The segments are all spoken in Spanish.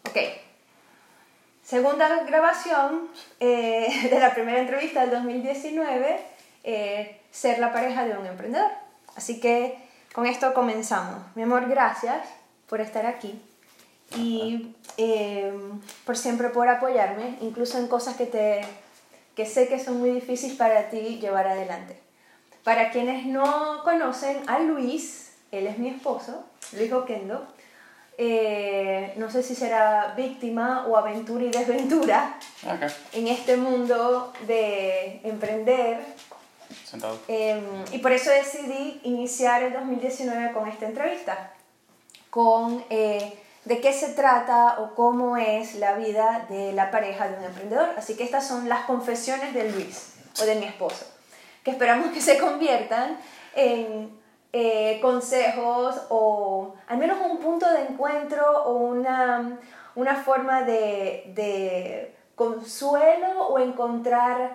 Ok. Segunda grabación de la primera entrevista del 2019, ser la pareja de un emprendedor. Así que con esto comenzamos. Mi amor, gracias por estar aquí y por siempre por apoyarme, incluso en cosas que sé que son muy difíciles para ti llevar adelante. Para quienes no conocen a Luis, él es mi esposo, Luis Oquendo. No sé si será víctima o aventura y desventura en este mundo de emprender. Sentado. Y por eso decidí iniciar el 2019 con esta entrevista, con de qué se trata o cómo es la vida de la pareja de un emprendedor. Así que estas son las confesiones de Luis o de mi esposo, que esperamos que se conviertan en consejos o al menos un punto de encuentro o una forma de consuelo o encontrar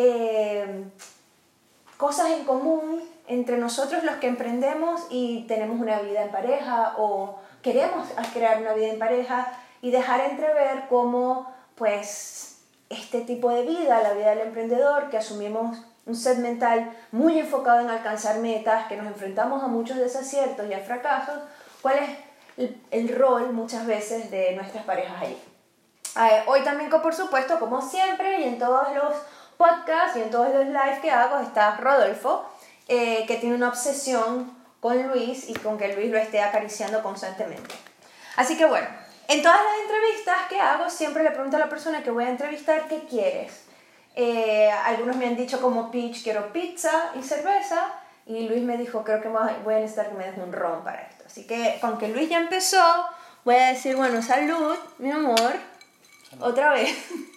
cosas en común entre nosotros los que emprendemos y tenemos una vida en pareja o queremos crear una vida en pareja y dejar entrever cómo pues este tipo de vida, la vida del emprendedor, que asumimos un set mental muy enfocado en alcanzar metas, que nos enfrentamos a muchos desaciertos y a fracasos, cuál es el rol muchas veces de nuestras parejas ahí. Hoy también, por supuesto, como siempre, y en todos los podcasts y en todos los lives que hago, está Rodolfo, que tiene una obsesión con Luis y con que Luis lo esté acariciando constantemente. Así que bueno, en todas las entrevistas que hago, siempre le pregunto a la persona que voy a entrevistar, ¿qué quieres? Algunos me han dicho como pitch, quiero pizza y cerveza, y Luis me dijo, creo que voy a necesitar que me des un ron para esto. Así que, con que Luis ya empezó, voy a decir, bueno, salud, mi amor, salud. Otra vez.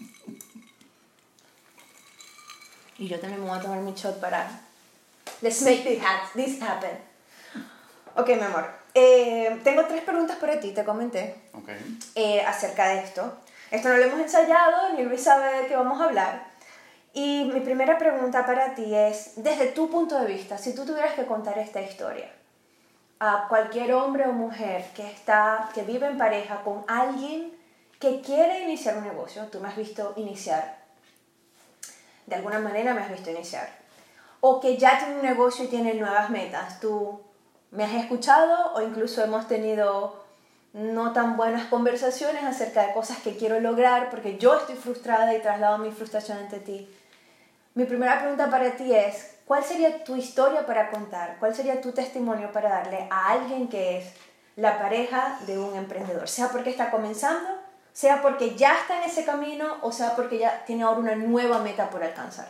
Y yo también me voy a tomar mi shot para let's make this happen. Ok, mi amor, tengo 3 preguntas para ti, te comenté, acerca de esto. Esto no lo hemos ensayado, ni Luis sabe de qué vamos a hablar. Y mi primera pregunta para ti es, desde tu punto de vista, si tú tuvieras que contar esta historia a cualquier hombre o mujer que vive en pareja con alguien que quiere iniciar un negocio, tú me has visto iniciar, de alguna manera me has visto iniciar, o que ya tiene un negocio y tiene nuevas metas, tú me has escuchado o incluso hemos tenido no tan buenas conversaciones acerca de cosas que quiero lograr porque yo estoy frustrada y traslado mi frustración ante ti. Mi primera pregunta para ti es, ¿cuál sería tu historia para contar? ¿Cuál sería tu testimonio para darle a alguien que es la pareja de un emprendedor? Sea porque está comenzando, sea porque ya está en ese camino o sea porque ya tiene ahora una nueva meta por alcanzar.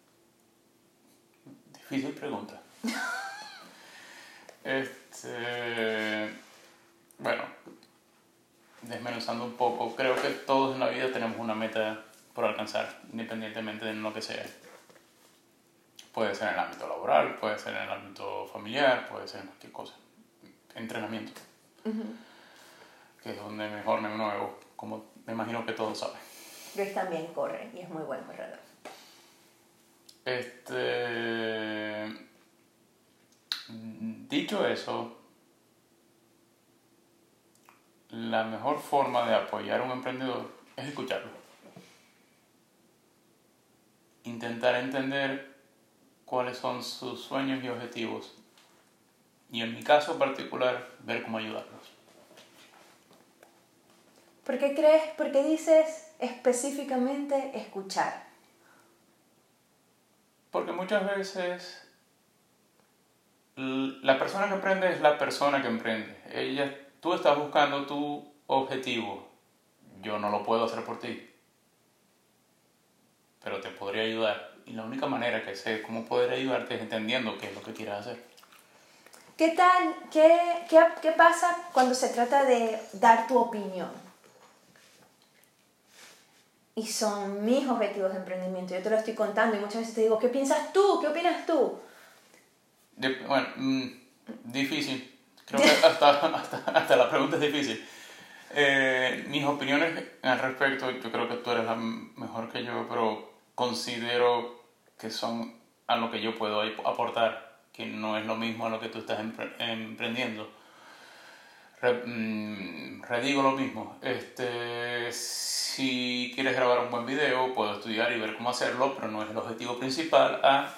Difícil pregunta. Bueno, desmenuzando un poco, creo que todos en la vida tenemos una meta por alcanzar, independientemente de lo que sea. Puede ser en el ámbito laboral, puede ser en el ámbito familiar, puede ser en cualquier cosa. Entrenamiento, que es donde mejor me muevo, como me imagino que todos saben. Luis también corre y es muy buen corredor. Dicho eso, la mejor forma de apoyar a un emprendedor es escucharlo. Intentar entender cuáles son sus sueños y objetivos. Y en mi caso particular, ver cómo ayudarlos. ¿Por qué dices específicamente escuchar? Porque muchas veces la persona que emprende es la persona que emprende. Tú estás buscando tu objetivo. Yo no lo puedo hacer por ti. Pero te podría ayudar. Y la única manera que sé cómo poder ayudarte es entendiendo qué es lo que quieres hacer. ¿Qué tal? ¿Qué pasa cuando se trata de dar tu opinión? Y son mis objetivos de emprendimiento. Yo te lo estoy contando y muchas veces te digo, ¿qué piensas tú? ¿Qué opinas tú? Difícil. Creo que hasta la pregunta es difícil. Mis opiniones al respecto, yo creo que tú eres la mejor que yo, pero considero que son a lo que yo puedo aportar, que no es lo mismo a lo que tú estás emprendiendo. Redigo lo mismo. Si quieres grabar un buen video, puedo estudiar y ver cómo hacerlo, pero no es el objetivo principal a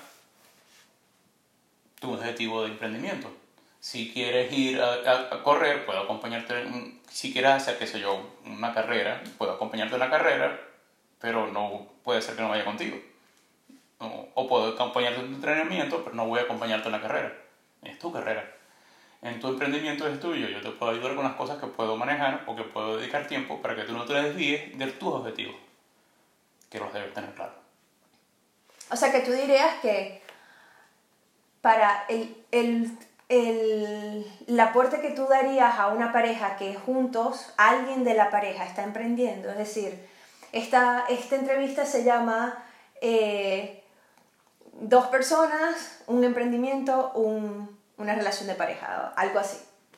tu objetivo de emprendimiento. Si quieres ir a correr, puedo acompañarte. Si quieres hacer, qué sé yo, una carrera, puedo acompañarte en la carrera, pero no puede ser que no vaya contigo. O puedo acompañarte en tu entrenamiento, pero no voy a acompañarte en la carrera. Es tu carrera. En tu emprendimiento es tuyo. Yo te puedo ayudar con las cosas que puedo manejar o que puedo dedicar tiempo para que tú no te desvíes de tus objetivos, que los debes tener claros. O sea que tú dirías que para el aporte que tú darías a una pareja que juntos alguien de la pareja está emprendiendo, es decir, esta entrevista se llama dos personas, un emprendimiento, una relación de pareja, algo así.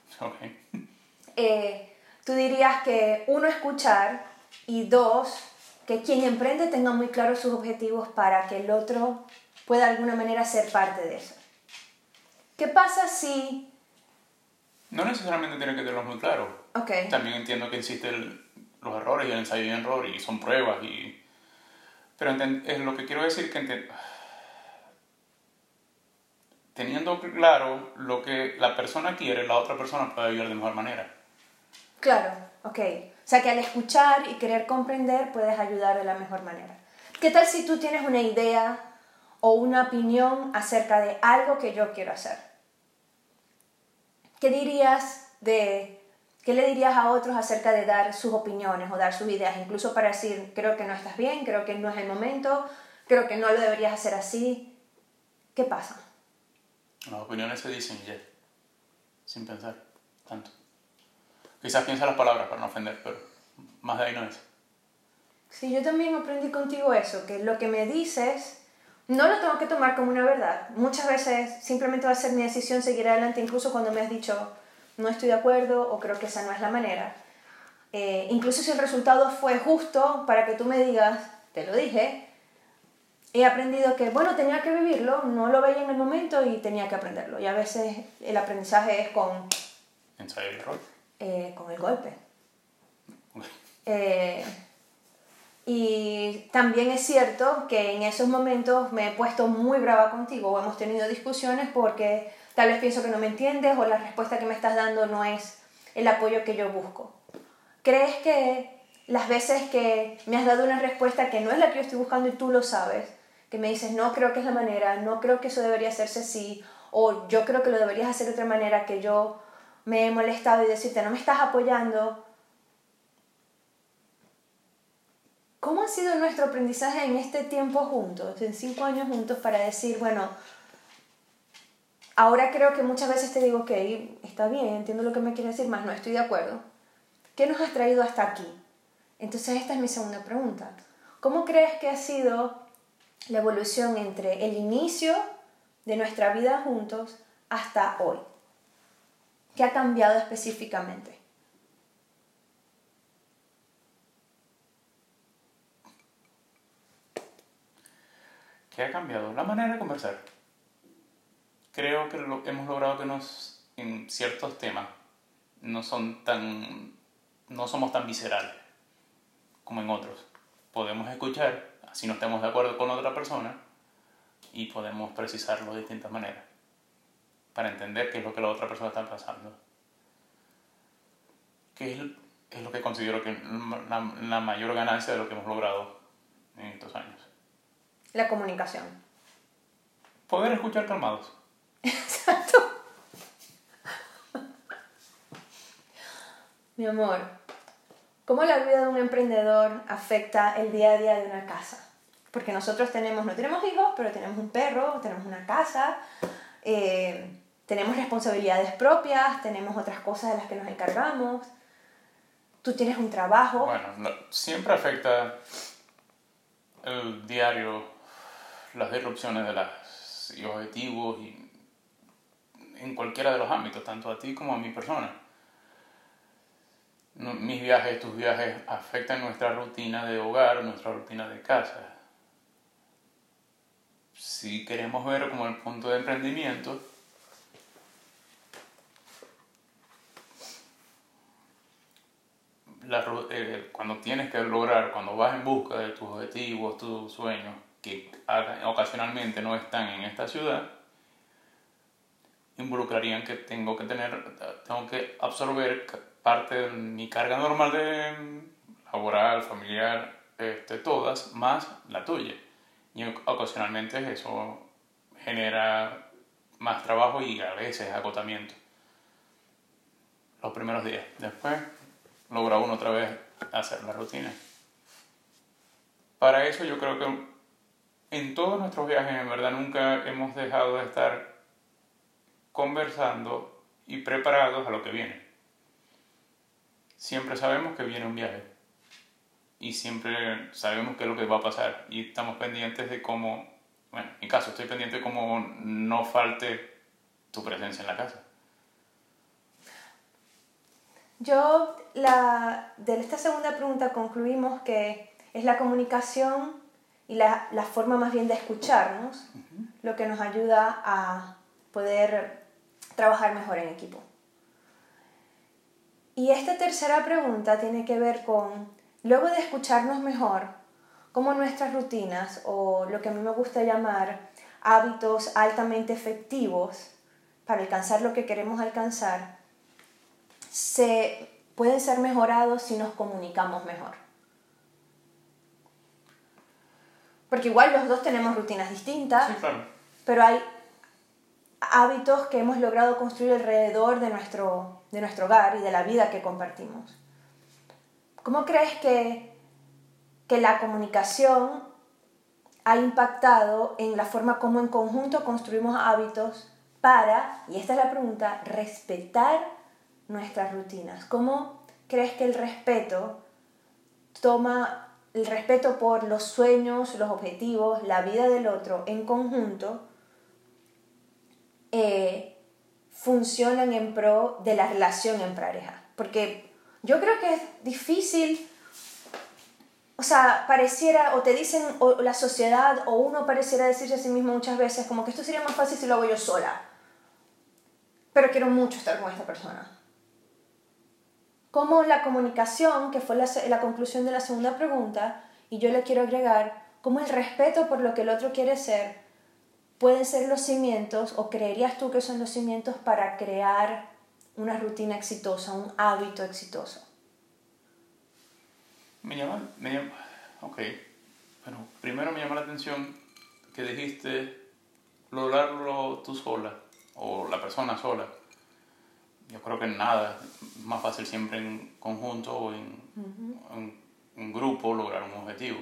Okay. Tú dirías que uno, escuchar, y dos, que quien emprende tenga muy claros sus objetivos para que el otro pueda de alguna manera ser parte de eso. ¿Qué pasa si...? No necesariamente tiene que tenerlos muy claros. Okay. También entiendo que existen los errores y el ensayo y error y son pruebas. Pero es lo que quiero decir que teniendo claro lo que la persona quiere, la otra persona puede ayudar de mejor manera. Claro, ok. O sea que al escuchar y querer comprender puedes ayudar de la mejor manera. ¿Qué tal si tú tienes una idea o una opinión acerca de algo que yo quiero hacer? ¿Qué le dirías a otros acerca de dar sus opiniones o dar sus ideas? Incluso para decir, creo que no estás bien, creo que no es el momento, creo que no lo deberías hacer así. ¿Qué pasa? Las opiniones se dicen ya, sin pensar tanto. Quizás piensa las palabras para no ofender, pero más de ahí no es. Sí, yo también aprendí contigo eso, que lo que me dices no lo tengo que tomar como una verdad. Muchas veces simplemente va a ser mi decisión seguir adelante, incluso cuando me has dicho no estoy de acuerdo o creo que esa no es la manera. Incluso si el resultado fue justo para que tú me digas, te lo dije, he aprendido que, bueno, tenía que vivirlo, no lo veía en el momento y tenía que aprenderlo. Y a veces el aprendizaje es con... ¿Ensayo y error? Con el golpe. Y también es cierto que en esos momentos me he puesto muy brava contigo o hemos tenido discusiones porque tal vez pienso que no me entiendes o la respuesta que me estás dando no es el apoyo que yo busco. ¿Crees que las veces que me has dado una respuesta que no es la que yo estoy buscando y tú lo sabes, que me dices no creo que es la manera, no creo que eso debería hacerse así o yo creo que lo deberías hacer de otra manera, que yo me he molestado y decirte no me estás apoyando? ¿Cómo ha sido nuestro aprendizaje en este tiempo juntos, en 5 años juntos, para decir, bueno, ahora creo que muchas veces te digo, ok, está bien, entiendo lo que me quieres decir, más no estoy de acuerdo? ¿Qué nos has traído hasta aquí? Entonces esta es mi segunda pregunta. ¿Cómo crees que ha sido la evolución entre el inicio de nuestra vida juntos hasta hoy? ¿Qué ha cambiado específicamente? ¿Qué ha cambiado? La manera de conversar. Creo que hemos logrado que en ciertos temas no somos tan viscerales como en otros. Podemos escuchar, así no estemos de acuerdo con otra persona, y podemos precisarlo de distintas maneras para entender qué es lo que la otra persona está pasando. Que es lo que considero que es la mayor ganancia de lo que hemos logrado en estos años. La comunicación. Poder escuchar calmados. Exacto. Mi amor, ¿cómo la vida de un emprendedor afecta el día a día de una casa? Porque nosotros no tenemos hijos, pero tenemos un perro, tenemos una casa, tenemos responsabilidades propias, tenemos otras cosas de las que nos encargamos. Tú tienes un trabajo. Bueno, siempre afecta el diario, las disrupciones de los objetivos y en cualquiera de los ámbitos, tanto a ti como a mi persona. Mis viajes, tus viajes afectan nuestra rutina de hogar, nuestra rutina de casa. Si queremos ver como el punto de emprendimiento, cuando tienes que lograr, cuando vas en busca de tus objetivos, tus sueños, que ocasionalmente no están en esta ciudad, involucrarían que tengo que absorber parte de mi carga normal de laboral, familiar, todas, más la tuya. Y ocasionalmente eso genera más trabajo y a veces agotamiento. Los primeros días. Después logra uno otra vez hacer la rutina. Para eso yo creo que en todos nuestros viajes en verdad nunca hemos dejado de estar conversando y preparados a lo que viene. Siempre sabemos que viene un viaje y siempre sabemos qué es lo que va a pasar y estamos pendientes de cómo, bueno, en mi caso estoy pendiente de cómo no falte tu presencia en la casa. De esta segunda pregunta concluimos que es la comunicación y la forma más bien de escucharnos lo que nos ayuda a poder trabajar mejor en equipo. Y esta tercera pregunta tiene que ver con, luego de escucharnos mejor, cómo nuestras rutinas, o lo que a mí me gusta llamar hábitos altamente efectivos para alcanzar lo que queremos alcanzar, pueden ser mejorados si nos comunicamos mejor. Porque igual los dos tenemos rutinas distintas, sí, claro. Pero hay hábitos que hemos logrado construir alrededor de nuestro hogar y de la vida que compartimos. ¿Cómo crees que la comunicación ha impactado en la forma como en conjunto construimos hábitos para, y esta es la pregunta, respetar nuestras rutinas? ¿Cómo crees que el respeto por los sueños, los objetivos, la vida del otro en conjunto funcionan en pro de la relación en pareja? Porque yo creo que es difícil, o sea, pareciera, o te dicen, o la sociedad, o uno pareciera decirse a sí mismo muchas veces como que esto sería más fácil si lo hago yo sola, pero quiero mucho estar con esta persona. Como la comunicación, que fue la conclusión de la segunda pregunta, y yo le quiero agregar, cómo el respeto por lo que el otro quiere ser pueden ser los cimientos, o creerías tú que son los cimientos para crear una rutina exitosa, un hábito exitoso. Ok, bueno, primero me llama la atención que dijiste lograrlo tú sola, o la persona sola. Yo creo que nada es más fácil siempre en conjunto o en grupo lograr un objetivo.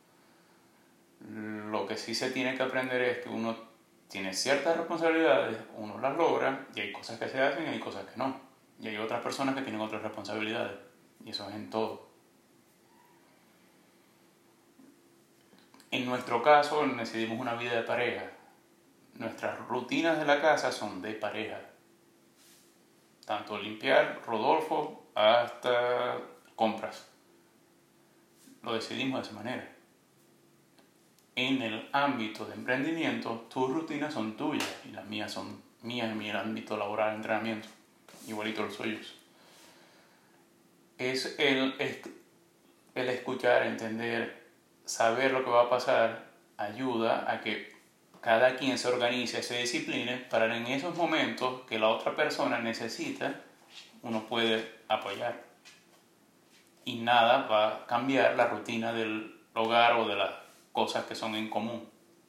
Lo que sí se tiene que aprender es que uno tiene ciertas responsabilidades, uno las logra, y hay cosas que se hacen y hay cosas que no. Y hay otras personas que tienen otras responsabilidades, y eso es en todo. En nuestro caso, decidimos una vida de pareja. Nuestras rutinas de la casa son de pareja. Tanto limpiar, Rodolfo, hasta compras. Lo decidimos de esa manera. En el ámbito de emprendimiento, tus rutinas son tuyas y las mías son mías en mi ámbito laboral, entrenamiento, igualito los suyos. Es el escuchar, entender, saber lo que va a pasar, ayuda a que cada quien se organice, se discipline para en esos momentos que la otra persona necesita, uno puede apoyar. Y nada va a cambiar la rutina del hogar o de las cosas que son en común.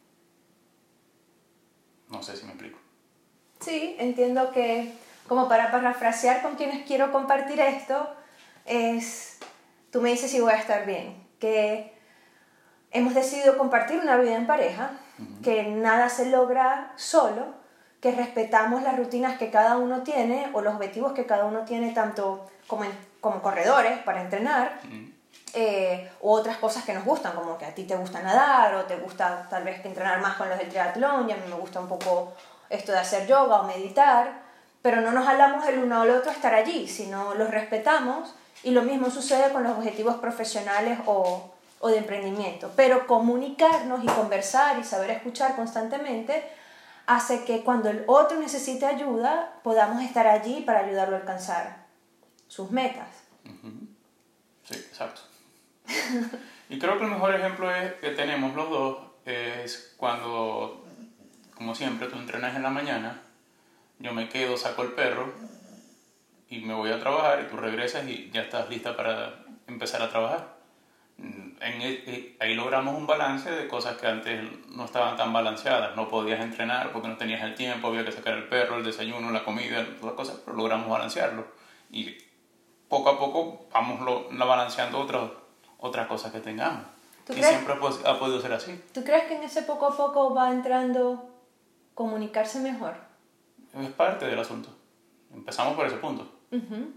No sé si me explico. Sí, entiendo que, como para parafrasear con quienes quiero compartir esto, tú me dices si voy a estar bien, que hemos decidido compartir una vida en pareja, que nada se logra solo, que respetamos las rutinas que cada uno tiene o los objetivos que cada uno tiene, tanto como corredores para entrenar, o otras cosas que nos gustan, como que a ti te gusta nadar o te gusta tal vez entrenar más con los del triatlón, y a mí me gusta un poco esto de hacer yoga o meditar, pero no nos jalamos el uno al otro a estar allí, sino los respetamos, y lo mismo sucede con los objetivos profesionales o de emprendimiento. Pero comunicarnos y conversar y saber escuchar constantemente hace que cuando el otro necesite ayuda podamos estar allí para ayudarlo a alcanzar sus metas. Sí, exacto. Y creo que el mejor ejemplo que tenemos los dos es cuando, como siempre, tú entrenas en la mañana, yo me quedo, saco el perro y me voy a trabajar y tú regresas y ya estás lista para empezar a trabajar. Ahí logramos un balance de cosas que antes no estaban tan balanceadas. No podías entrenar porque no tenías el tiempo, había que sacar el perro, el desayuno, la comida, todas las cosas, pero logramos balancearlo. Y poco a poco vamos balanceando otras cosas que tengamos. ¿Tú crees? Siempre ha podido ser así. ¿Tú crees que en ese poco a poco va entrando comunicarse mejor? Es parte del asunto. Empezamos por ese punto. Uh-huh.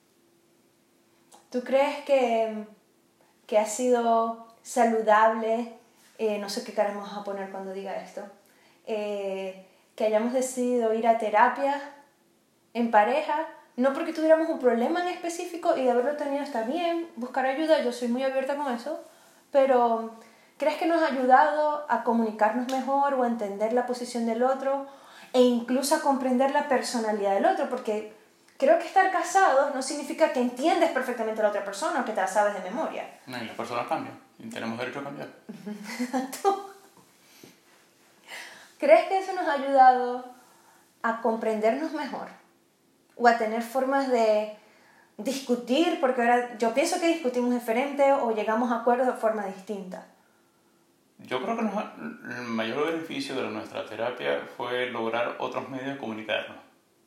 ¿Tú crees que ha sido saludable, no sé qué cara me vas a poner cuando diga esto, que hayamos decidido ir a terapia en pareja, no porque tuviéramos un problema en específico y de haberlo tenido está bien, buscar ayuda, yo soy muy abierta con eso, pero ¿crees que nos ha ayudado a comunicarnos mejor o a entender la posición del otro e incluso a comprender la personalidad del otro? Porque creo que estar casados no significa que entiendes perfectamente a la otra persona o que te la sabes de memoria. No, y las personas cambian. Y tenemos derecho a cambiar. ¿Crees que eso nos ha ayudado a comprendernos mejor? ¿O a tener formas de discutir? Porque ahora yo pienso que discutimos diferente o llegamos a acuerdos de forma distinta. Yo creo que el mayor beneficio de nuestra terapia fue lograr otros medios de comunicarnos.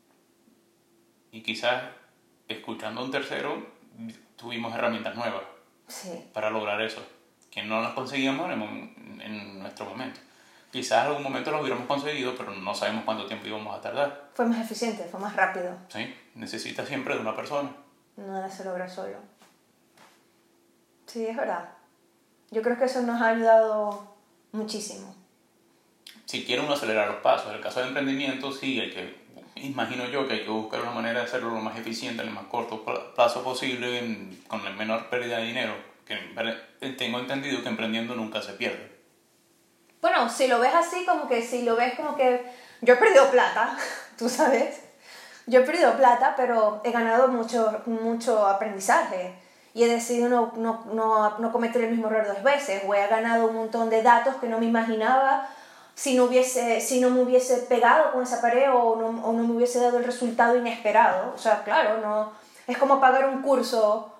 Y quizás escuchando a un tercero tuvimos herramientas nuevas para lograr eso, que no las conseguíamos en nuestro momento. Quizás en algún momento lo hubiéramos conseguido, pero no sabemos cuánto tiempo íbamos a tardar. Fue más eficiente, fue más rápido. Sí, necesitas siempre de una persona. Nada se logra solo. Sí, es verdad. Yo creo que eso nos ha ayudado muchísimo. Si quiere uno acelerar los pasos, en el caso de emprendimiento, sí, imagino yo que hay que buscar una manera de hacerlo lo más eficiente, en el más corto plazo posible, con la menor pérdida de dinero. Que tengo entendido que emprendiendo nunca se pierde. Bueno, si lo ves así, como que yo he perdido plata, tú sabes. Yo he perdido plata, pero he ganado mucho aprendizaje. Y he decidido no cometer el mismo error 2 veces. O he ganado un montón de datos que no me imaginaba si no me hubiese pegado con esa pared o no me hubiese dado el resultado inesperado. O sea, claro, no es como pagar un curso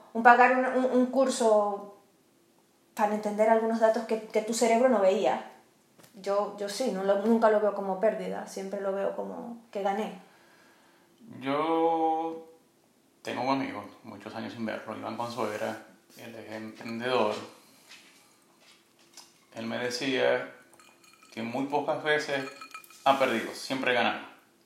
para entender algunos datos que tu cerebro no veía. Yo sí, nunca lo veo como pérdida, siempre lo veo como que gané. Yo tengo un amigo, muchos años sin verlo, Iván Consuegra, él es emprendedor. Él me decía que muy pocas veces ha perdido, siempre gana.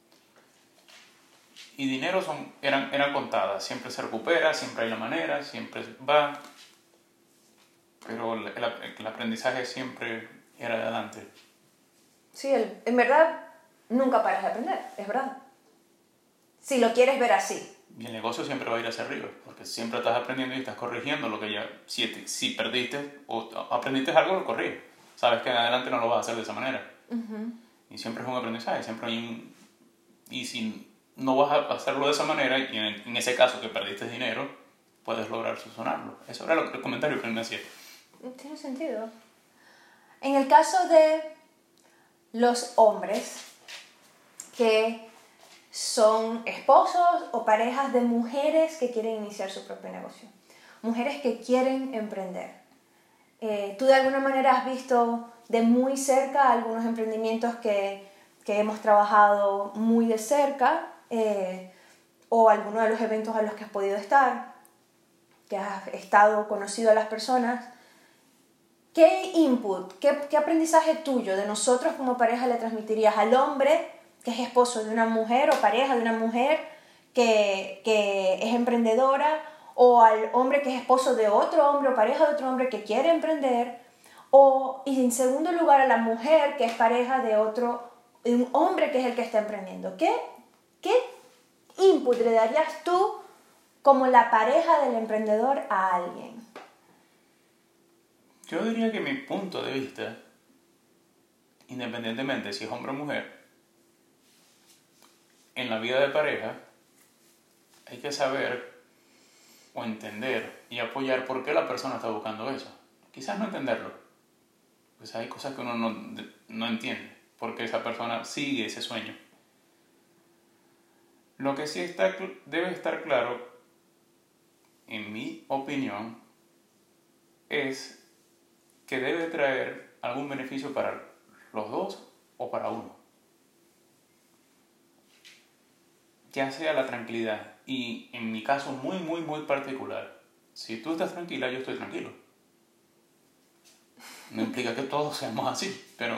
Y dinero eran contadas, siempre se recupera, siempre hay la manera, siempre va. Pero el aprendizaje siempre era de adelante. Sí, en verdad nunca paras de aprender, es verdad. Si lo quieres ver así. Y el negocio siempre va a ir hacia arriba, porque siempre estás aprendiendo y estás corrigiendo lo que ya... Si perdiste o aprendiste algo, lo corriges. Sabes que en adelante no lo vas a hacer de esa manera. Uh-huh. Y siempre es un aprendizaje, siempre hay y si no vas a hacerlo de esa manera, y en ese caso que perdiste dinero, puedes lograr solucionarlo. Eso era el comentario que él me hacía. Tiene sentido. En el caso de los hombres que son esposos o parejas de mujeres que quieren iniciar su propio negocio, mujeres que quieren emprender, ¿tú de alguna manera has visto de muy cerca algunos emprendimientos que hemos trabajado muy de cerca, o alguno de los eventos a los que has podido estar, que has estado conocido a las personas? ¿Qué input, qué aprendizaje tuyo de nosotros como pareja le transmitirías al hombre que es esposo de una mujer o pareja de una mujer que es emprendedora, o al hombre que es esposo de otro hombre o pareja de otro hombre que quiere emprender, y en segundo lugar a la mujer que es pareja de un hombre que es el que está emprendiendo? ¿Qué input le darías tú como la pareja del emprendedor a alguien? Yo diría que mi punto de vista, independientemente si es hombre o mujer, en la vida de pareja hay que saber o entender y apoyar por qué la persona está buscando eso. Quizás no entenderlo. Pues hay cosas que uno no entiende, porque esa persona sigue ese sueño. Lo que sí debe estar claro, en mi opinión, es que debe traer algún beneficio para los dos o para uno. Ya sea la tranquilidad. Y en mi caso muy, muy, muy particular, si tú estás tranquila, yo estoy tranquilo. No implica que todos seamos así, pero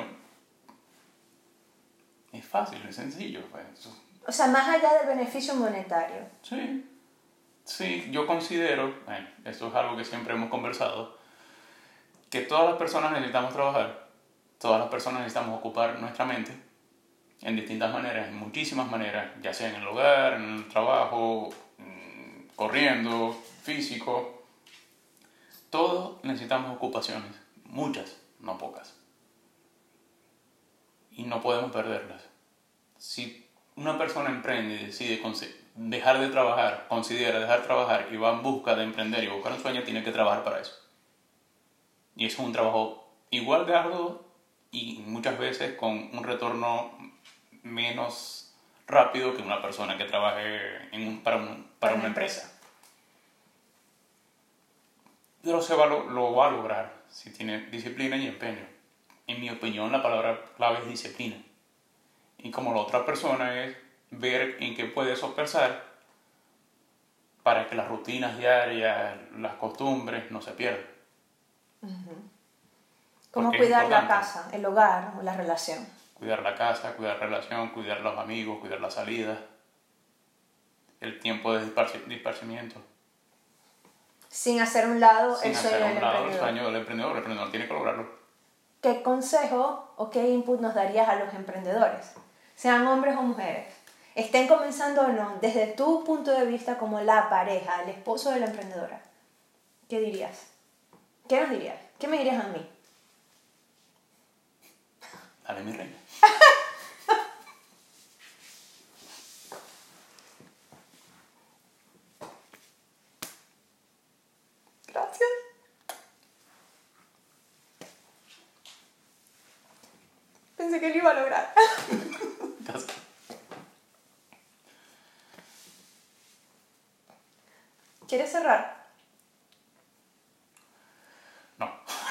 es fácil, es sencillo. Pues. O sea, más allá del beneficio monetario. Sí, yo considero, esto es algo que siempre hemos conversado, que todas las personas necesitamos trabajar, todas las personas necesitamos ocupar nuestra mente en distintas maneras, en muchísimas maneras, ya sea en el hogar, en el trabajo, corriendo, físico. Todos necesitamos ocupaciones, muchas, no pocas. Y no podemos perderlas. Si una persona emprende y decide dejar de trabajar, considera dejar de trabajar y va en busca de emprender y buscar un sueño, tiene que trabajar para eso. Y eso es un trabajo igual de arduo y muchas veces con un retorno menos rápido que una persona que trabaje para una empresa. Pero lo va a lograr si tiene disciplina y empeño. En mi opinión, la palabra clave es disciplina. Y como la otra persona es ver en qué puede sopesar para que las rutinas diarias, las costumbres no se pierdan. Cómo cuidar la casa, el hogar o la relación. Cuidar la casa, cuidar la relación, cuidar los amigos, cuidar la salida, el tiempo de disparcimiento. Sin hacer a un lado el sueño del emprendedor. El sueño del emprendedor. El emprendedor tiene que lograrlo. ¿Qué consejo o qué input nos darías a los emprendedores? Sean hombres o mujeres. Estén comenzando o no, desde tu punto de vista como la pareja, el esposo de la emprendedora. ¿Qué dirías? ¿Qué nos dirías? ¿Qué me dirías a mí? Dale, mi reina. Gracias. Pensé que lo iba a lograr. Gracias. ¿Quieres cerrar? No.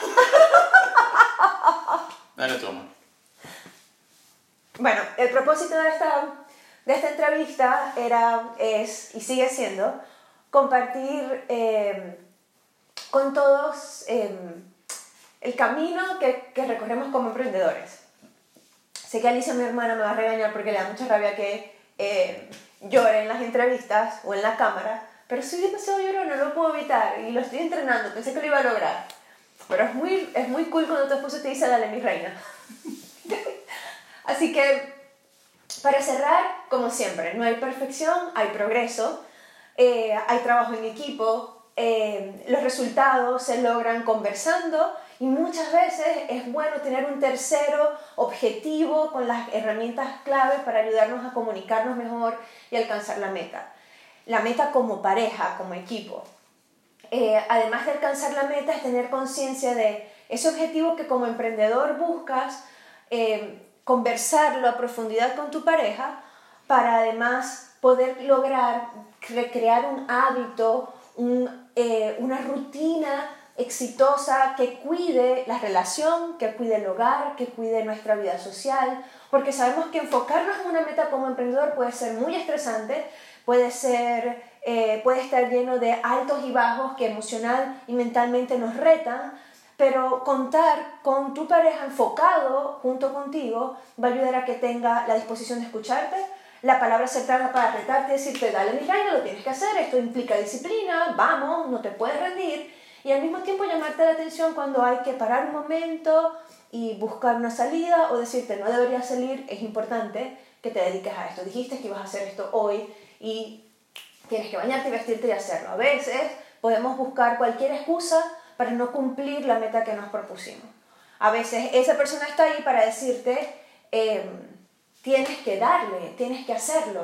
Dale tú, amor. Bueno, el propósito de esta entrevista es y sigue siendo compartir con todos el camino que recorremos como emprendedores. Sé que Alicia, mi hermana, me va a regañar porque le da mucha rabia que llore en las entrevistas o en la cámara, pero soy demasiado llorona, no lo puedo evitar y lo estoy entrenando, pensé que lo iba a lograr. Pero es muy cool cuando tu esposo te dice, dale, mi reina. Así que, para cerrar, como siempre, no hay perfección, hay progreso, hay trabajo en equipo, los resultados se logran conversando y muchas veces es bueno tener un tercero objetivo con las herramientas clave para ayudarnos a comunicarnos mejor y alcanzar la meta. La meta como pareja, como equipo. Además de alcanzar la meta es tener conciencia de ese objetivo que como emprendedor buscas, conversarlo a profundidad con tu pareja para además poder lograr recrear un hábito, una rutina exitosa que cuide la relación, que cuide el hogar, que cuide nuestra vida social, porque sabemos que enfocarnos en una meta como emprendedor puede ser muy estresante, puede estar lleno de altos y bajos que emocional y mentalmente nos retan, pero contar con tu pareja enfocado junto contigo va a ayudar a que tenga la disposición de escucharte, la palabra acertada para retarte y decirte, dale mi reina, lo tienes que hacer, esto implica disciplina, vamos, no te puedes rendir, y al mismo tiempo llamarte la atención cuando hay que parar un momento y buscar una salida o decirte, no deberías salir, es importante que te dediques a esto, dijiste que ibas a hacer esto hoy y tienes que bañarte y vestirte y hacerlo. A veces podemos buscar cualquier excusa para no cumplir la meta que nos propusimos. A veces esa persona está ahí para decirte, tienes que darle, tienes que hacerlo.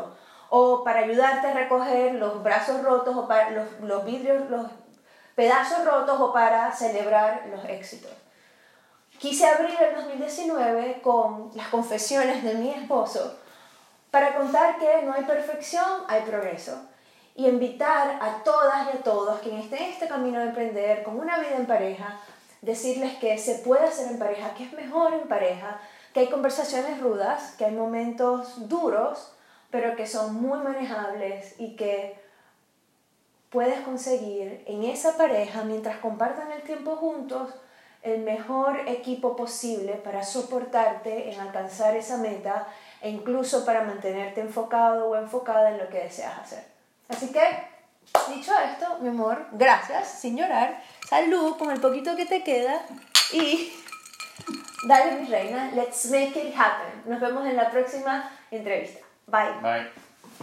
o para ayudarte a recoger los brazos rotos o para los vidrios, los pedazos rotos o para celebrar los éxitos. Quise abrir el 2019 con las confesiones de mi esposo para contar que no hay perfección, hay progreso. Y invitar a todas y a todos que estén en este camino de emprender con una vida en pareja, decirles que se puede hacer en pareja, que es mejor en pareja, que hay conversaciones rudas, que hay momentos duros, pero que son muy manejables y que puedes conseguir en esa pareja, mientras compartan el tiempo juntos, el mejor equipo posible para soportarte en alcanzar esa meta e incluso para mantenerte enfocado o enfocada en lo que deseas hacer. Así que, dicho esto, mi amor, gracias, sin llorar, salud con el poquito que te queda y dale, mi reina, let's make it happen. Nos vemos en la próxima entrevista. Bye. Bye.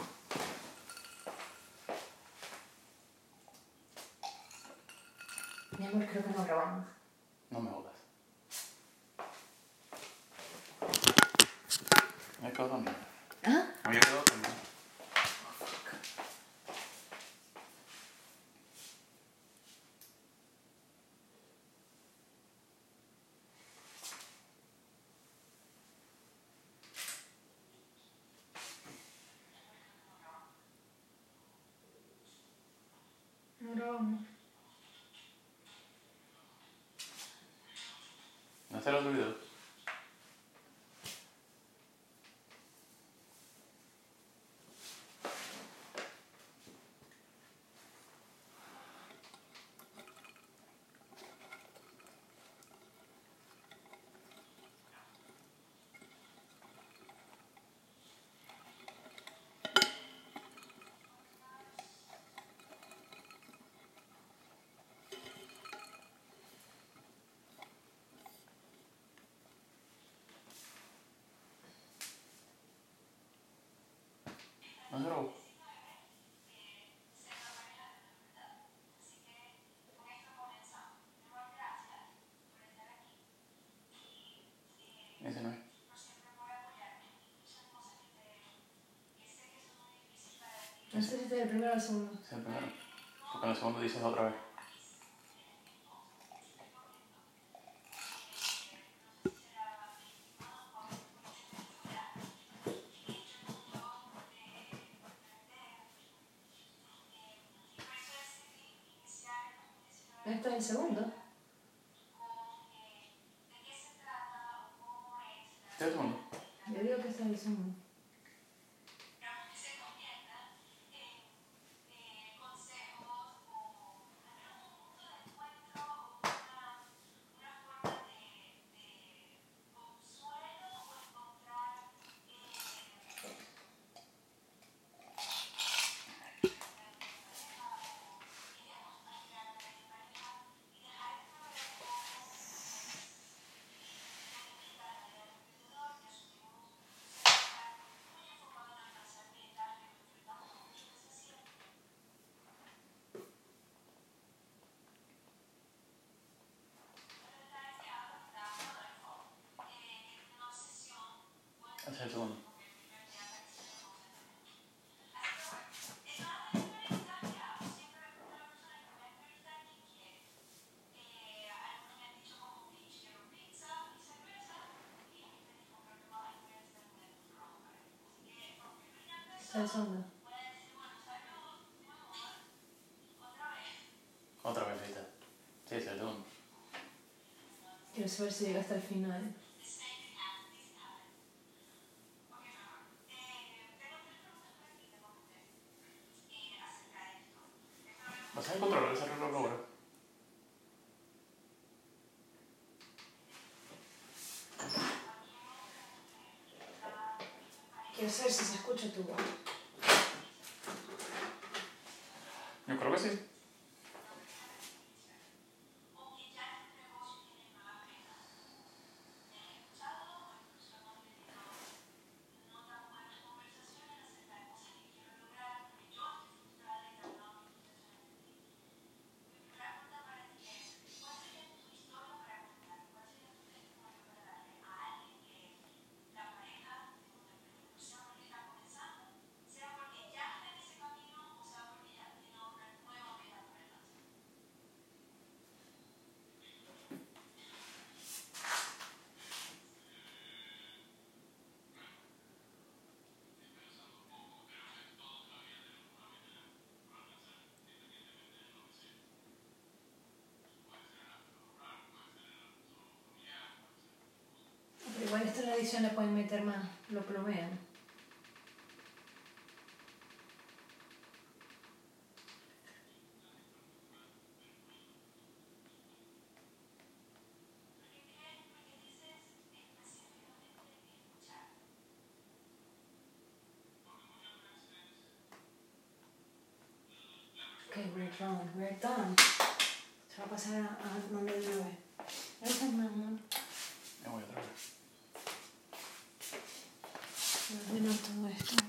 Mi amor, creo que no grabamos. No me jodas. Me quedo también. ¿Ah? Me quedo también. No grabamos. ¿No se lo olvidó? No se lo... Ese no es. No sé si te el primero o el segundo. Ese es el primero. Porque en el segundo dices otra vez. Este es el segundo. ¿Este es el segundo? Yo digo que este es el segundo. Ese es el segundo. Este es el segundo. Otra vez, ahí está. Sí, ese es el segundo. Quiero saber si llega hasta el final. ¿Vas a controlar ese reloj ahora? Quiero saber si se escucha tu voz. Yo creo que sí. edición le pueden meter más, lo plomean. Okay, we're done. Se va a pasar a nombre de nueve. Gracias, mamá. Me voy otra vez. Voy a ordenar todo esto.